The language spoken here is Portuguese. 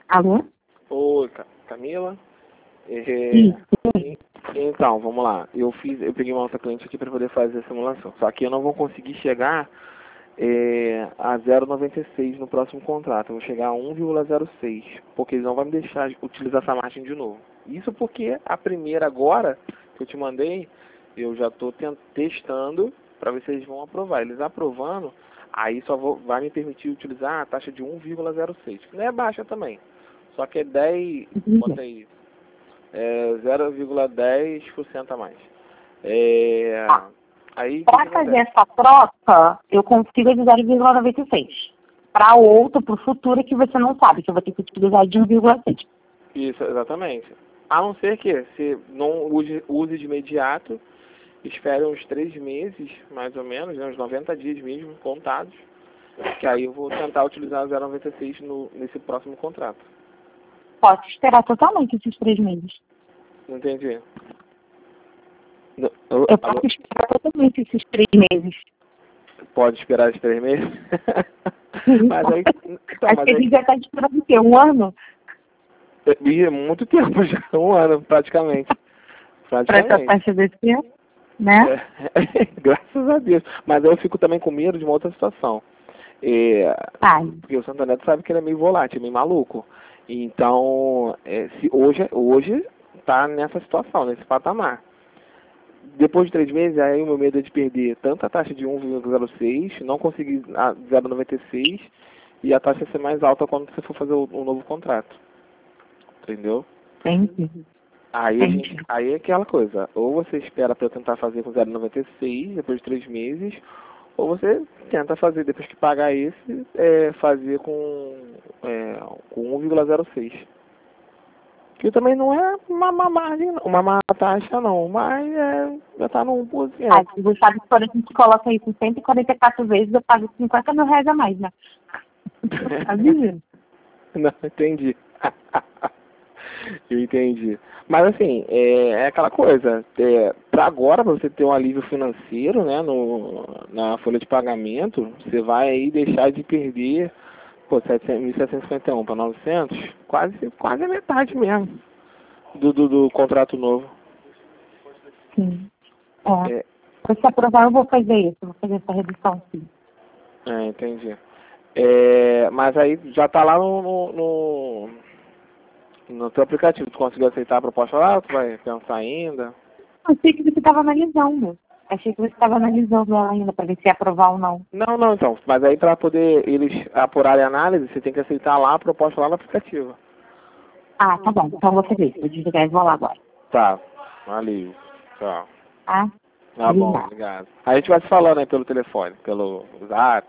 Alô? Oi, Camila. Sim. Então, vamos lá. Eu peguei uma outra cliente aqui para poder fazer a simulação. Só que eu não vou conseguir chegar a 0,96 no próximo contrato. Eu vou chegar a 1,06, porque eles não vão me deixar utilizar essa margem de novo. Isso porque a primeira agora que eu te mandei, eu já estou testando para ver se eles vão aprovar. Eles aprovando, aí vai me permitir utilizar a taxa de 1,06, que não é baixa também. Só que é 10, bota aí, 0,10% a mais. Aí, Para fazer essa troca, eu consigo de 0,96. Para outro, para o futuro, que você não sabe, que eu vou ter que utilizar de 1,6. Isso, exatamente. A não ser que se não use de imediato, espere uns 3 meses, mais ou menos, né, uns 90 dias mesmo, contados, que aí eu vou tentar utilizar 0,96 nesse próximo contrato. Posso esperar totalmente esses 3 meses. Não entendi. Eu posso esperar totalmente esses 3 meses. Pode esperar os 3 meses? Mas aí, então, Acho que a gente já está esperando o quê? 1 ano? É muito tempo já, 1 ano praticamente. Para essa taxa desse tempo, né? Graças a Deus. Mas aí eu fico também com medo de uma outra situação. Porque o Santo Neto sabe que ele é meio volátil, meio maluco. Então, se hoje está nessa situação, nesse patamar. Depois de 3 meses, aí o meu medo é de perder tanto a taxa de 1,06, não conseguir a 0,96 e a taxa ser mais alta quando você for fazer o novo contrato. Entendeu? Entendi. Aí é aquela coisa, ou você espera para eu tentar fazer com 0,96 depois de 3 meses, ou você tenta fazer, depois que pagar esse, fazer com 1,06. Que também não é uma margem, uma taxa não, mas já está no 1%. Você sabe que quando a gente coloca isso 144 vezes, eu pago 50 mil reais a mais, né? Não, entendi. Eu entendi. Mas assim, é aquela coisa, para agora, para você ter um alívio financeiro, né, na folha de pagamento, você vai aí deixar de perder, 1.751 para 900, quase a metade mesmo do contrato novo. Sim. Se aprovar, eu vou fazer isso, vou fazer essa redução, sim. Entendi. Mas aí já está lá no teu aplicativo. Tu conseguiu aceitar a proposta lá ou tu vai pensar ainda? Achei que você estava analisando. Achei que você estava analisando ela ainda para ver se ia aprovar ou não. Não, então. Mas aí para poder eles apurarem a análise, você tem que aceitar lá a proposta lá no aplicativo. Ah, tá bom. Então eu vou fazer isso. Vou desligar e vou lá agora. Tá. Valeu. Tchau. Tá? Tá bom, obrigado. A gente vai se falando aí pelo telefone, pelo WhatsApp.